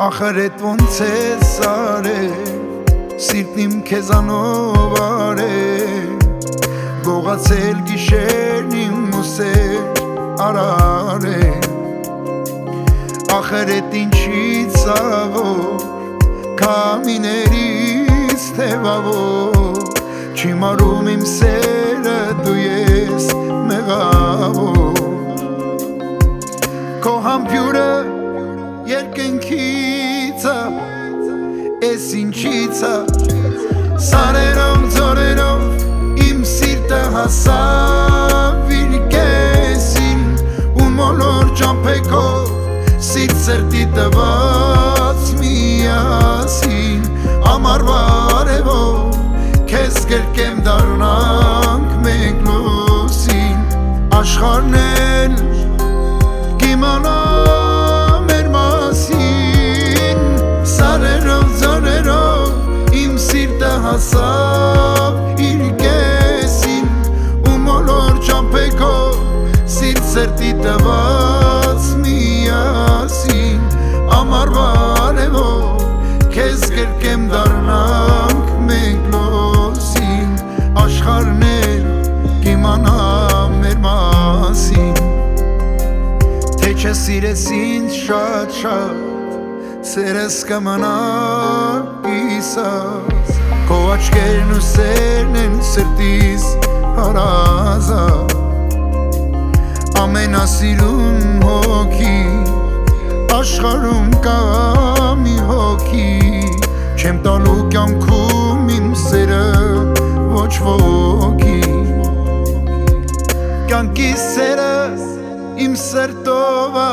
Ախրետ ոնց է սարե Սիրտն իմ քեզանով արե Գողացել գիշերն իմ ուսեր արարե Ախրետ ինչի ծավոր Կամիներից թևավոր Չի մարում իմ սերը դու ես մեղավոր Քո համբյուրը երկնքիցա Ես ինչիցա Սարերով ձորերով իմ սիրտը հասավ իր կեսին ու մոլոր ճամփեքով սիրտ սրտի տված միասին ամառվա արևով քեզ կրկեմ դառնանք մենք լուսին աշխարհն էլ կիմանա մեր մասին սարերով ձորերով իմ սիրտը հասավ իր կեսին ու մոլոր ճամփեքով սիրտ սրտի տված միասին ամառվա արևով քեզ կրկեմ դառնանք մենք լուսին աշխարհն էլ կիմանա մեր մասին Թե չսիրես ինձ շատ-շատ Սերս կմնա կիսած Քո աչքերն ու սերն են սրտիս հարազատ Ամենասիրուն հոգի Աշխարհում կա մի հոգի Չեմ տալու կյանքում իմ սերը ոչ ոքի Կյանքիս սերը իմ սրտովա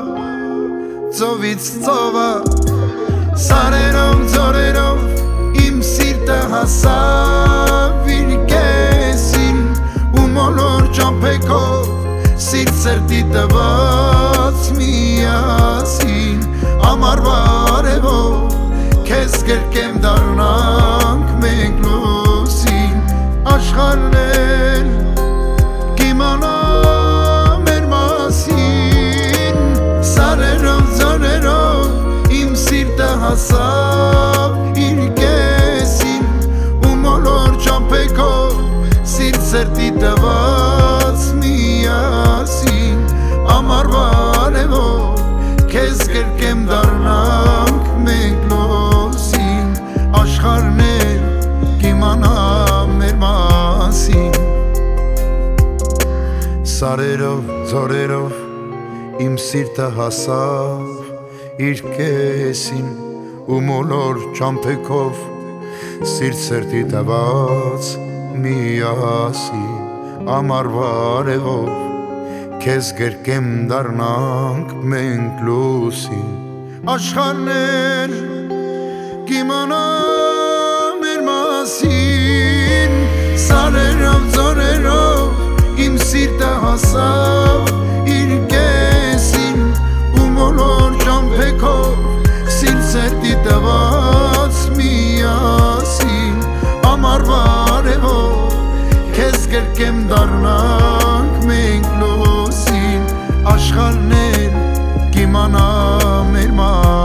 Ծովից ծովա Սարերով ձորերով իմ սիրտը հասավ իր կեսին ու մոլոր ճամփեքով սիրտ սրտի տված միասին ամառվա արևով քեզ կրկեմ դառնանք մենք լուսին աշխարհն էլ կիմանա մեր մասին սարերով ձորերով իմ սիրտը հասավ իր կեսին ու մոլոր ճամփեքով սիրտ սրտի տված միասին ամառվա արևով քեզ կրկեմ դառնանք մենք լուսին աշխարհն էլ կիմանա մեր մասին Սարերով ձորերով իմ սիրտը հասավ իր կեսին ու մոլոր ճամփեքով սիրտ սրտի տված միասին ամառվա արևով քեզ կրկեմ դառնանք մենք լուսին աշխարհն էլ կիմանա մեր մասին սարերով ձորերով իմ սիրտը հասավ իր կեսին ու մոլոր ճամփեքով սիրտ սրտի տված միասին ամառվա արևով քեզ կրկեմ դառնանք մենք լուսին աշխարհն էլ կիմանա մեր